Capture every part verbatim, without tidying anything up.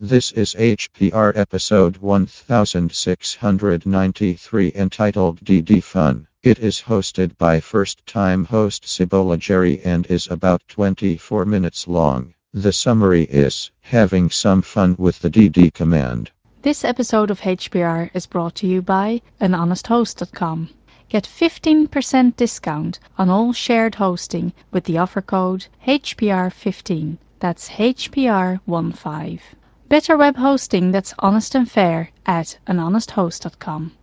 This is H P R episode one thousand six hundred ninety-three entitled D D Fun. It is hosted by first time host Cibola Jerry and is about twenty-four minutes long. The summary is having some fun with the D D command. This episode of H P R is brought to you by an honest host dot com. Get fifteen percent discount on all shared hosting with the offer code H P R fifteen. That's H P R fifteen. Better web hosting that's honest and fair at an honest host dot com.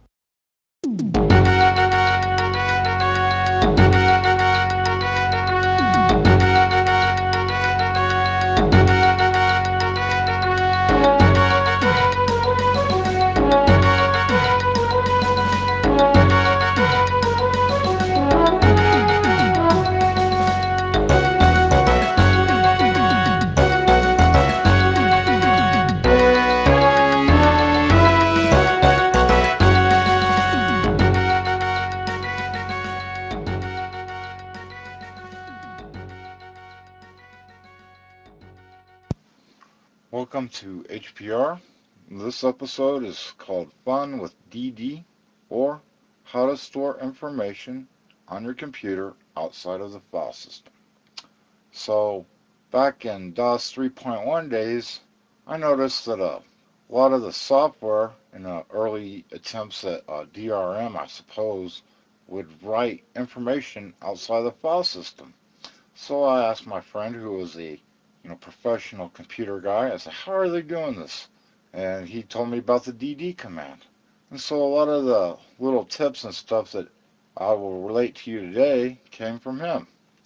Welcome to H P R. This episode is called Fun with D D, or How to Store Information on Your Computer Outside of the File System. So, back in DOS three point one days, I noticed that uh, a lot of the software in uh, early attempts at uh, D R M, I suppose, would write information outside the file system. So I asked my friend, who was a you know professional computer guy, I said, how are they doing this? And he told me about the D D command. And so a lot of the little tips and stuff that I will relate to you today came from him.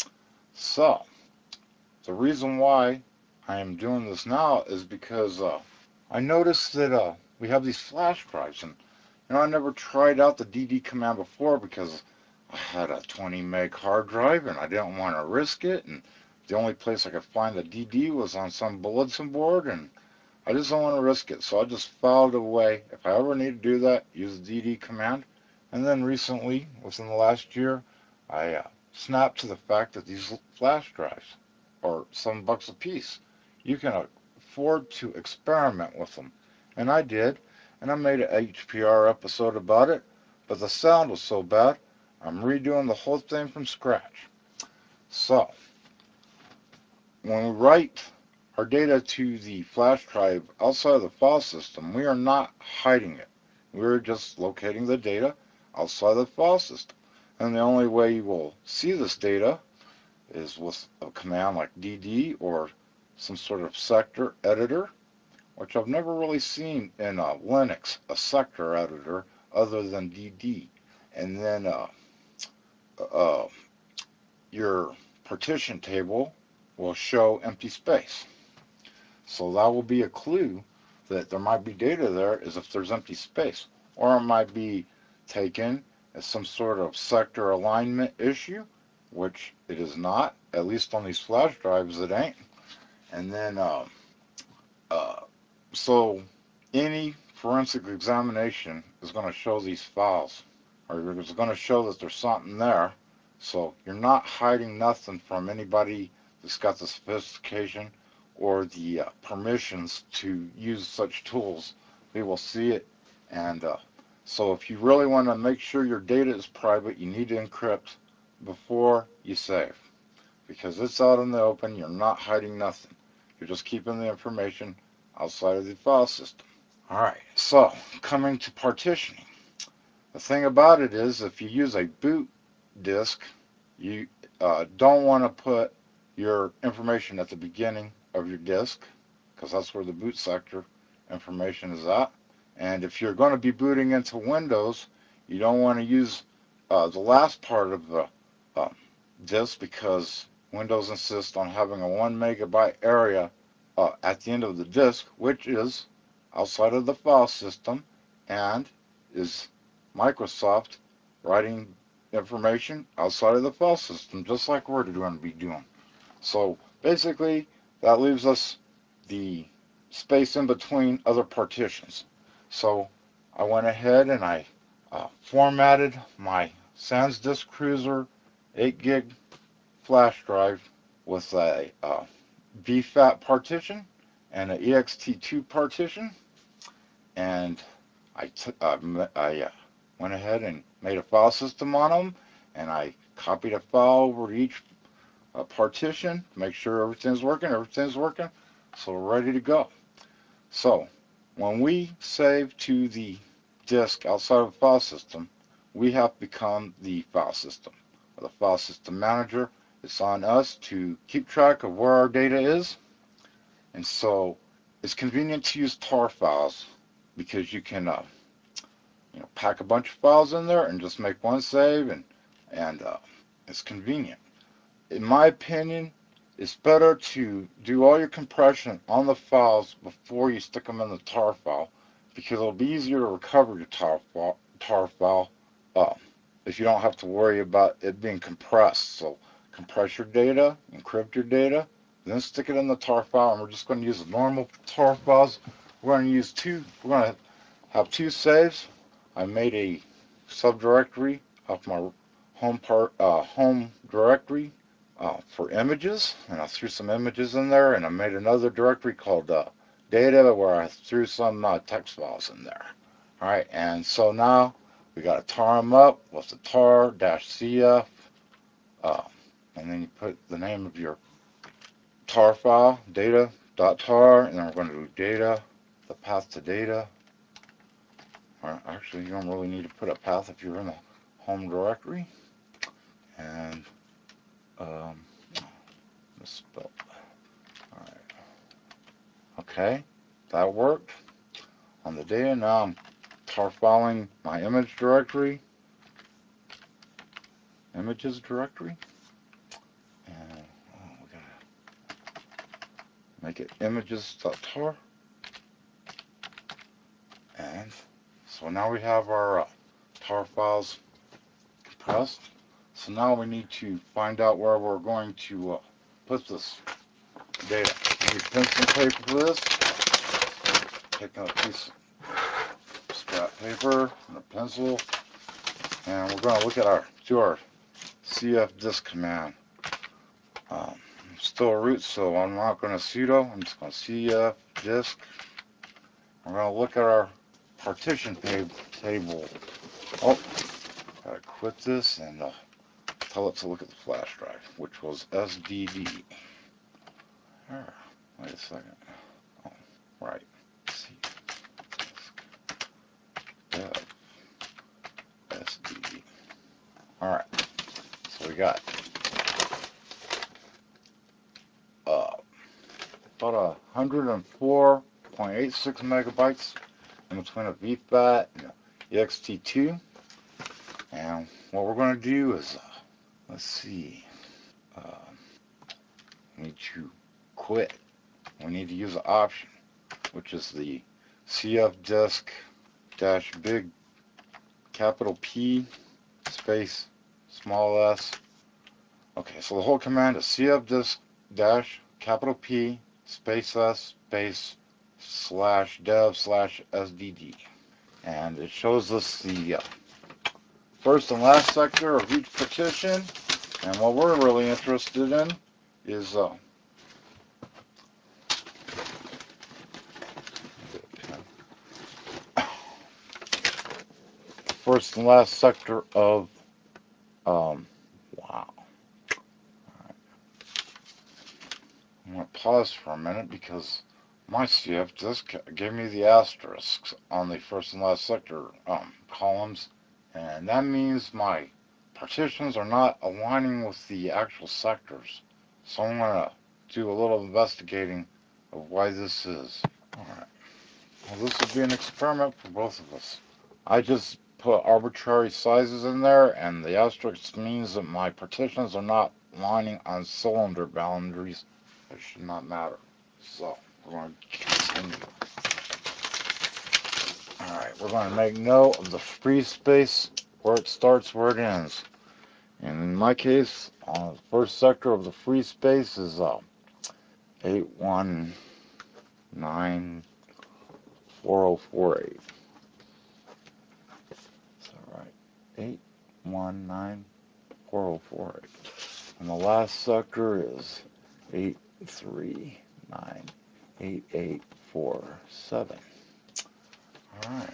So the reason why I am doing this now is because uh, I noticed that uh, we have these flash drives, and you know I never tried out the D D command before because I had a twenty meg hard drive and I didn't want to risk it, and the only place I could find the D D was on some bulletin board, and I just don't want to risk it. So I just filed away. If I ever need to do that, use the D D command. And then recently, within the last year, I uh, snapped to the fact that these flash drives are seven bucks a piece. You can afford to experiment with them. And I did, and I made an H P R episode about it, but the sound was so bad, I'm redoing the whole thing from scratch. So, when we write our data to the flash drive outside of the file system, we are not hiding it. We're just locating the data outside the file system. And the only way you will see this data is with a command like D D or some sort of sector editor, which I've never really seen in uh, Linux, a sector editor other than D D. And then uh, uh, your partition table will show empty space. So that will be a clue that there might be data there is if there's empty space. Or it might be taken as some sort of sector alignment issue, which it is not, at least on these flash drives it ain't. And then, uh, uh, so any forensic examination is going to show these files, or it's going to show that there's something there. So you're not hiding nothing from anybody that's got the sophistication or the uh, permissions to use such tools. They will see it. And uh, so if you really want to make sure your data is private, you need to encrypt before you save. Because it's out in the open, you're not hiding nothing. You're just keeping the information outside of the file system. Alright, so coming to partitioning. The thing about it is, if you use a boot disk, you uh, don't want to put your information at the beginning of your disk, because that's where the boot sector information is at. And if you're going to be booting into Windows, you don't want to use uh, the last part of the uh, disk, because Windows insists on having a one megabyte area uh, at the end of the disk, which is outside of the file system and is Microsoft writing information outside of the file system, just like we're going to be doing. So basically, that leaves us the space in between other partitions. So I went ahead and I uh, formatted my SanDisk Cruzer eight gig flash drive with a uh, V FAT partition, and an E X T two partition, and I, t- uh, I uh, went ahead and made a file system on them, and I copied a file over to each uh, partition, make sure everything's working, everything's working, so we're ready to go. So when we save to the disk outside of the file system, we have become the file system, the file system manager. It's on us to keep track of where our data is, and so it's convenient to use tar files because you can uh, you know, pack a bunch of files in there and just make one save, and and uh, it's convenient. In my opinion, it's better to do all your compression on the files before you stick them in the tar file, because it'll be easier to recover your tar file, tar file uh, if you don't have to worry about it being compressed. So compress your data, encrypt your data, then stick it in the tar file, and we're just going to use the normal tar files. We're going to use two, we're going to have two saves. I made a subdirectory of my home part, uh, home directory uh, for images, and I threw some images in there, and I made another directory called uh, data where I threw some uh, text files in there. All right, and so now we got to tar them up with the tar-cf, uh, and then you put the name of your tar file, data.tar, and then we're going to do data, the path to data. Or actually, you don't really need to put a path if you're in the home directory. And um, misspelled. All right. Okay, that worked on the data. Now I'm tar filing my image directory, images directory, and oh, we gotta make it images.tar. And so now we have our uh, tar files compressed. So now we need to find out where we're going to uh, put this data. We need pencil and paper for this. Taking a piece of scrap paper and a pencil, and we're going to look at our do our cfdisk command. Um, I'm still a root, so I'm not going to sudo. I'm just going to cfdisk. We're going to look at our partition table. Oh, gotta quit this and uh, tell it to look at the flash drive, which was S D D. Right. Wait a second. Oh, right. C dev S D D. All right. So we got uh, about a one hundred four point eight six megabytes in between a V FAT and a E X T two. And what we're going to do is, uh, let's see, uh, we need to quit. We need to use an option, which is the cfdisk dash big capital P space small s. Okay, so the whole command is cfdisk dash capital P space s space slash dev slash sdd. And it shows us the uh, first and last sector of each partition. And what we're really interested in is uh, first and last sector of, um, wow. I'm going to pause for a minute because my C F disk gave me the asterisks on the first and last sector um, columns, and that means my partitions are not aligning with the actual sectors. So I'm going to do a little investigating of why this is. Alright, well, this would be an experiment for both of us. I just put arbitrary sizes in there, and the asterisk means that my partitions are not lining on cylinder boundaries. It should not matter. So we're going to continue. Alright, we're going to make note of the free space where it starts, where it ends. And in my case, on the first sector of the free space is uh, eight one nine four zero four eight. Is that right? eight one nine four zero four eight. And the last sector is eight three nine eight eight four seven. Alright.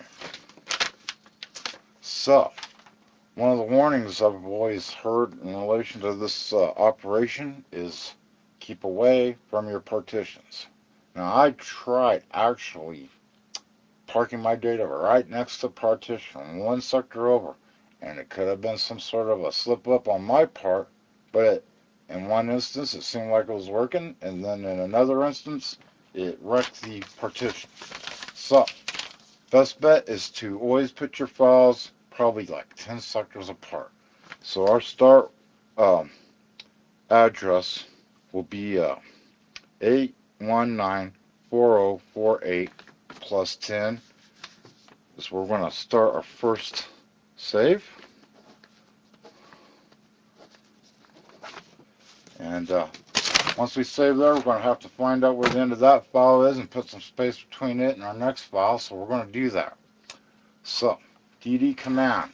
So, one of the warnings I've always heard in relation to this uh, operation is keep away from your partitions. Now, I tried actually parking my data right next to partition, one sector over, and it could have been some sort of a slip up on my part, but it, in one instance it seemed like it was working, and then in another instance it wrecked the partition. So, best bet is to always put your files probably like ten sectors apart. So our start um, address will be uh, eight one nine four zero four eight plus ten. Is we're going to start our first save. And uh, once we save there, we're going to have to find out where the end of that file is and put some space between it and our next file. So we're going to do that. So, D D command.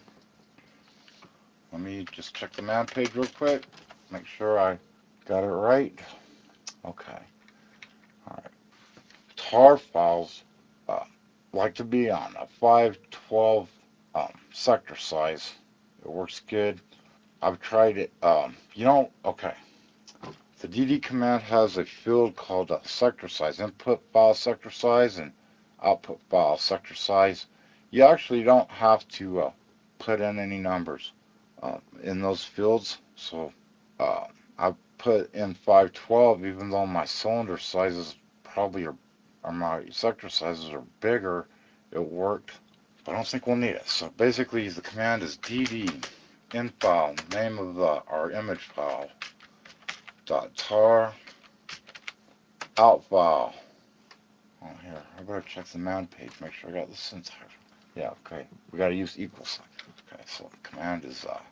Let me just check the man page real quick. Make sure I got it right. Okay. All right. Tar files uh, like to be on a five twelve um, sector size. It works good. I've tried it. Um, you know, okay. The D D command has a field called a sector size, input file sector size and output file sector size. You actually don't have to uh, put in any numbers uh, in those fields. So uh, I put in five twelve, even though my cylinder sizes probably are, or my sector sizes are bigger, it worked. But I don't think we'll need it. So basically the command is D D infile, name of the, our image file, dot tar out file. Oh, here, I better check the man page, make sure I got the syntax. Yeah, okay. We gotta use equal sign. Okay, so the command is uh,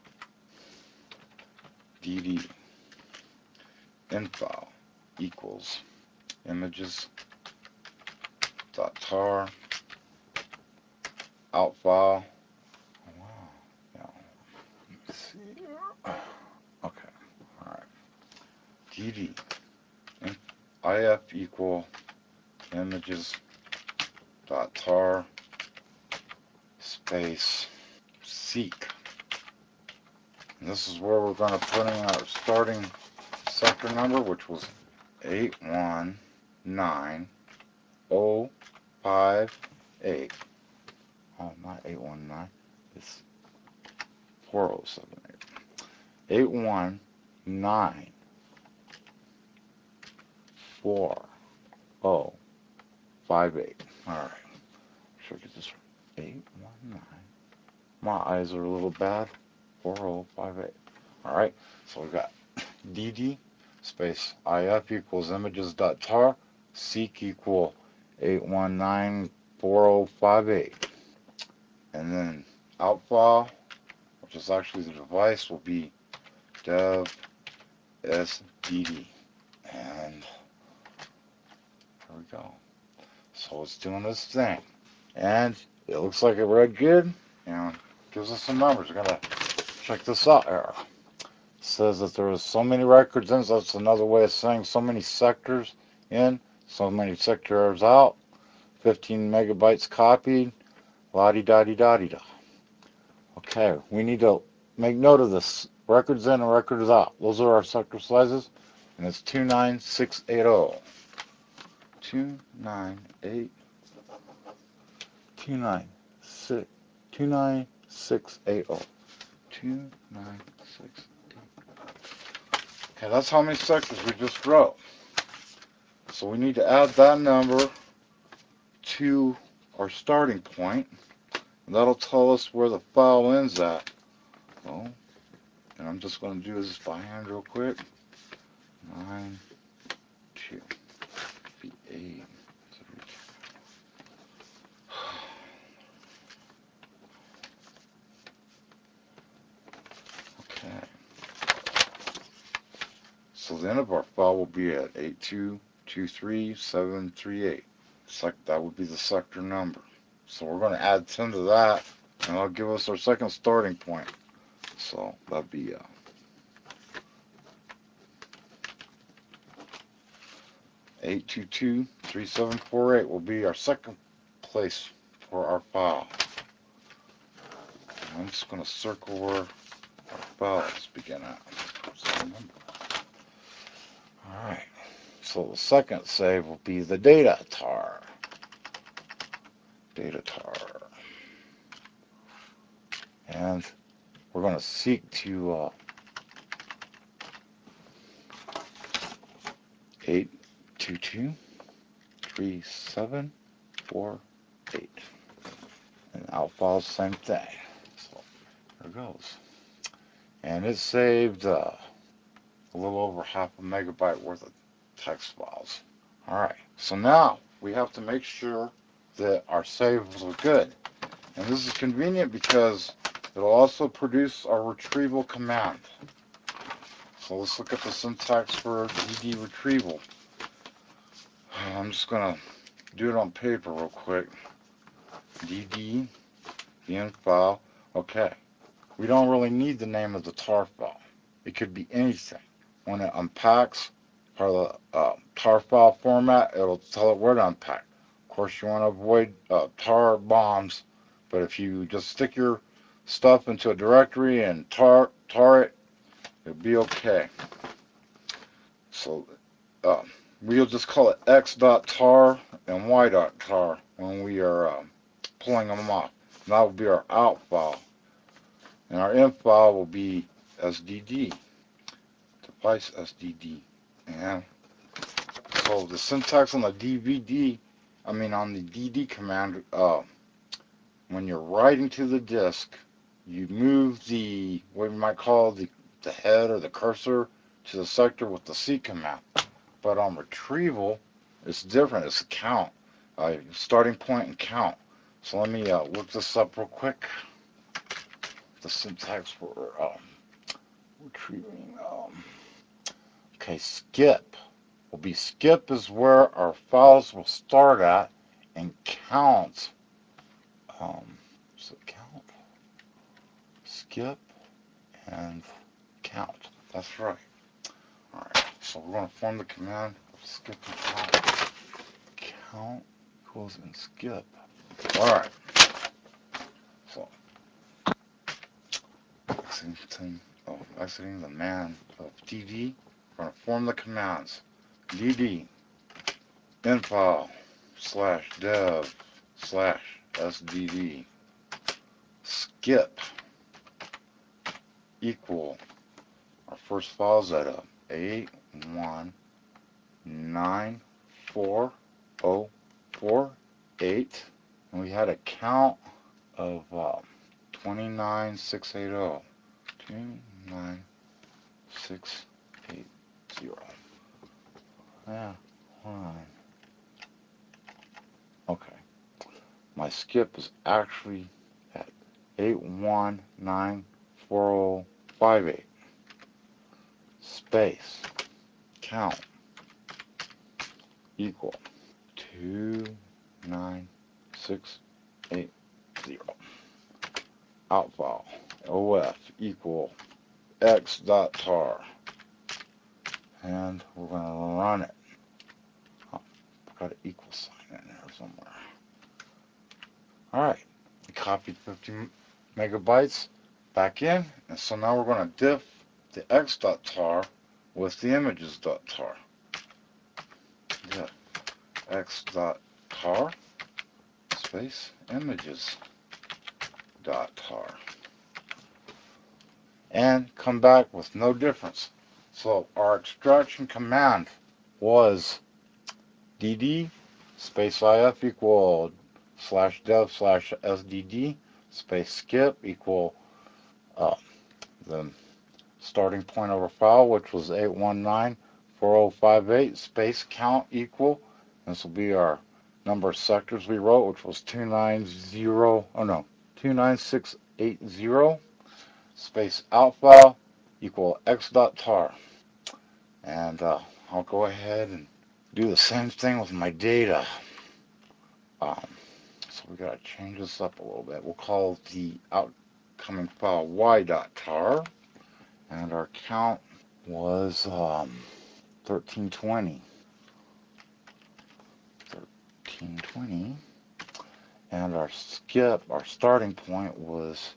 D D infile equals images dot tar out file. Oh, wow. Yeah. Let's see. Okay. All right. D D if equal images dot tar space seek. And this is where we're going to put in our starting sector number, which was eight one nine zero five eight. Oh, not eight one nine. It's four zero seven eight. eight one nine four zero five eight. All right. Should I get this right? eight one nine. My eyes are a little bad. four zero five eight. All right. So we got D D space if equals images dot tar seek equal eight one nine four zero five eight, and then out file, which is actually the device, will be dev sdd, and there we go. So it's doing this thing, and it looks like it read good and gives us some numbers. We're gonna check this out here. It says that there was so many records in, so that's another way of saying so many sectors in, so many sectors out, fifteen megabytes copied, la-di-da-di-da-di-da. Okay, we need to make note of this. Records in and records out. Those are our sector sizes, and it's two nine six eight zero. two nine eight, two nine six, two nine six eight zero. two nine six eight zero. Okay, that's how many sectors we just wrote. So we need to add that number to our starting point, and that'll tell us where the file ends at. Well, and I'm just going to do this by hand real quick. nine, two, eight, three. Okay. So the end of our file will be at eight two two three seven three eight. Sec that would be the sector number. So we're going to add ten to that, and that'll give us our second starting point. So that'd be uh, eight two two three seven four eight will be our second place for our file. And I'm just going to circle where our files begin at. So remember. Alright, so the second save will be the data tar. Data tar. And we're going to seek to uh, eight two two three seven four eight. And out files, same thing. So there it goes. And it saved uh, a little over half a megabyte worth of text files. Alright, so now we have to make sure that our saves are good. And this is convenient because it'll also produce our retrieval command. So let's look at the syntax for D D retrieval. I'm just going to do it on paper real quick. D D, the end file. Okay, we don't really need the name of the tar file. It could be anything. When it unpacks for the uh, tar file format, it'll tell it where to unpack. Of course, you want to avoid uh, tar bombs, but if you just stick your stuff into a directory and tar tar it, it'll be okay. So uh, we'll just call it x.tar and y.tar when we are uh, pulling them off. And that will be our out file. And our in file will be S D D, device S D D. And so the syntax on the D V D, I mean on the D D command, uh, when you're writing to the disk, you move the, what we might call the, the head or the cursor to the sector with the C command. But on retrieval, it's different. It's a count, uh, starting point and count. So let me uh, look this up real quick. The syntax for um, retrieving. Um, okay, skip will be skip is where our files will start at, and count. Um, so count, skip, and count. That's right. All right. So we're going to form the command of skip and count. Count equals and skip. All right. So exiting, oh, exiting the man of D D. We're going to form the commands. D D infile slash dev slash S D D skip equal our first file is at a eight one nine four oh four eight, and we had a count of uh, twenty-nine six eighty. twenty-nine six eighty. Yeah, fine. Okay. My skip is actually at eight one nine four oh five eight. Space. Count. Equal. two nine six eight zero. Outfile. O F equal x dot tar. And we're going to run it. Oh, got an equal sign in there somewhere. Alright. We copied fifty megabytes back in. And so now we're going to diff the x.tar with the images.tar. Yeah. x.tar space images.tar. And come back with no difference. So our extraction command was dd space if equal slash dev slash sdd space skip equal uh, the starting point of our file, which was eight one nine four oh five eight space count equal. This will be our number of sectors we wrote, which was two nine zero, oh no, two nine six eight zero space out file equal x.tar. And uh, I'll go ahead and do the same thing with my data. Um, so we got to change this up a little bit. We'll call the outcoming file y.tar, and our count was um, thirteen twenty. twenty, and our skip, our starting point was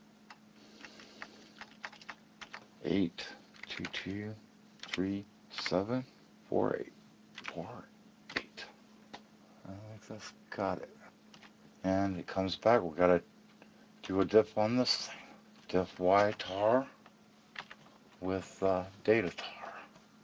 eight two two three seven four eight four eight. I think that's got it. And it comes back. We gotta do a diff on this thing. Diff Y tar with uh, data tar,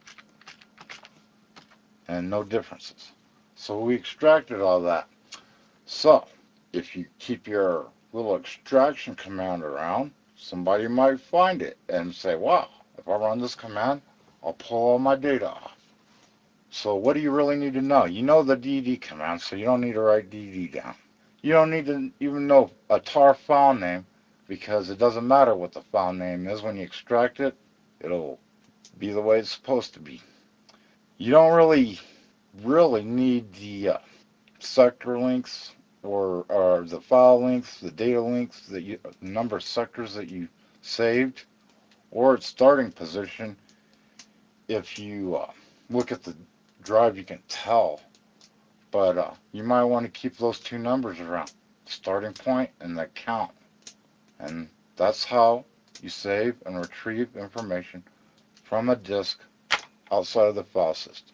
and no differences. So we extracted all that. So if you keep your little extraction command around, somebody might find it and say, wow, if I run this command, I'll pull all my data off. So what do you really need to know? You know the D D command, so you don't need to write D D down. You don't need to even know a tar file name, because it doesn't matter what the file name is. When you extract it, it'll be the way it's supposed to be. You don't really, really need the uh, sector links, or, or the file links, the data links, that you, the number of sectors that you saved, or its starting position. If you uh, look at the drive, you can tell, but uh, you might want to keep those two numbers around, starting point and the count, and that's how you save and retrieve information from a disk outside of the file system.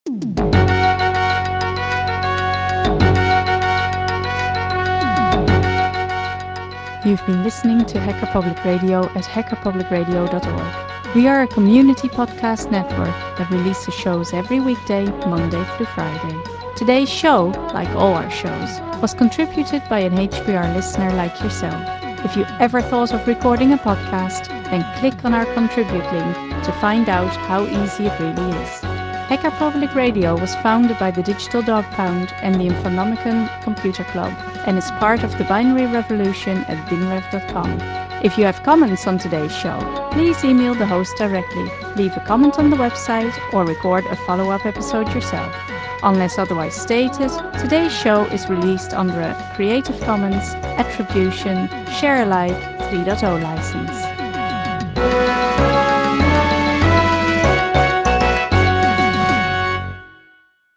You've been listening to Hacker Public Radio at hacker public radio dot org. We are a community podcast network that releases shows every weekday, Monday through Friday. Today's show, like all our shows, was contributed by an H P R listener like yourself. If you ever thought of recording a podcast, then click on our contribute link to find out how easy it really is. Hacker Public Radio was founded by the Digital Dog Pound and the Infonomicon Computer Club, and is part of the binary revolution at binrev dot com. If you have comments on today's show, please email the host directly, leave a comment on the website, or record a follow-up episode yourself. Unless otherwise stated, today's show is released under a Creative Commons Attribution Share Alike three point oh license.